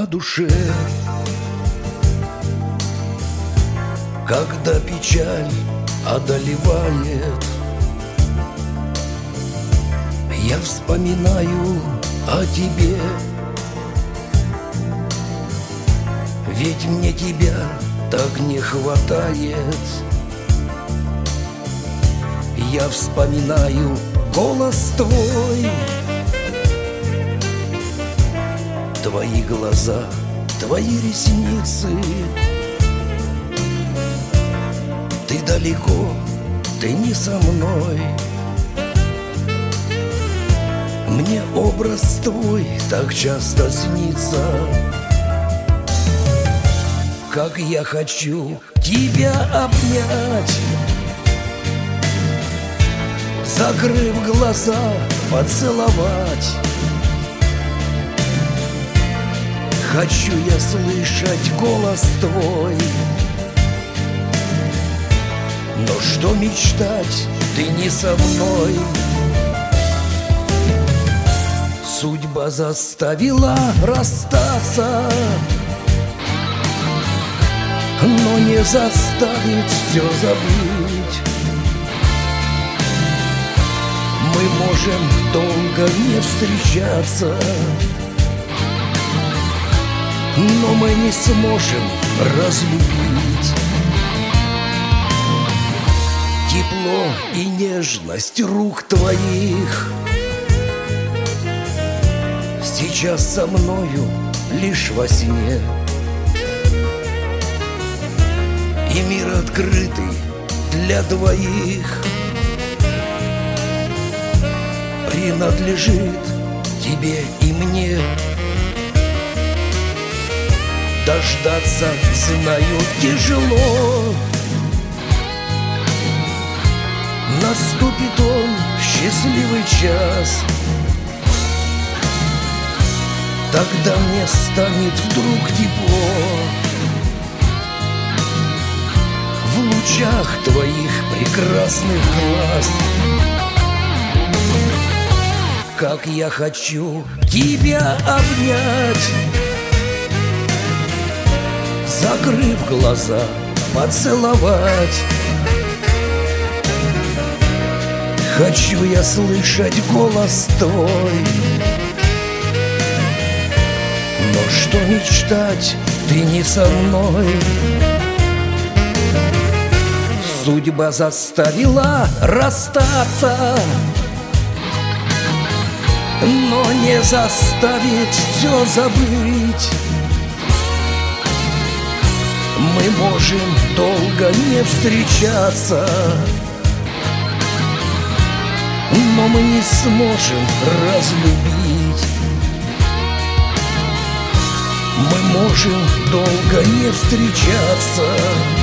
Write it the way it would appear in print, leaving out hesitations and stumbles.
на душе, когда печаль одолевает. Я вспоминаю о тебе, ведь мне тебя так не хватает. Я вспоминаю голос твой, твои глаза, твои ресницы. Ты далеко, ты не со мной. Мне образ твой так часто снится. Как я хочу тебя обнять, закрыв глаза, поцеловать. Хочу я слышать голос твой, но что мечтать, ты не со мной. Судьба заставила расстаться, но не заставит все забыть. Мы можем долго не встречаться, но мы не сможем разлюбить. Тепло и нежность рук твоих сейчас со мною лишь во сне. И мир открытый для двоих принадлежит тебе и мне. Дождаться, знаю, тяжело. Наступит он, счастливый час. Тогда мне станет вдруг тепло в лучах твоих прекрасных глаз. Как я хочу тебя обнять, закрыв глаза, поцеловать. Хочу я слышать голос твой, но что мечтать, ты не со мной. Судьба заставила расстаться, но не заставит все забыть. Мы можем долго не встречаться, но мы не сможем разлюбить. Мы можем долго не встречаться,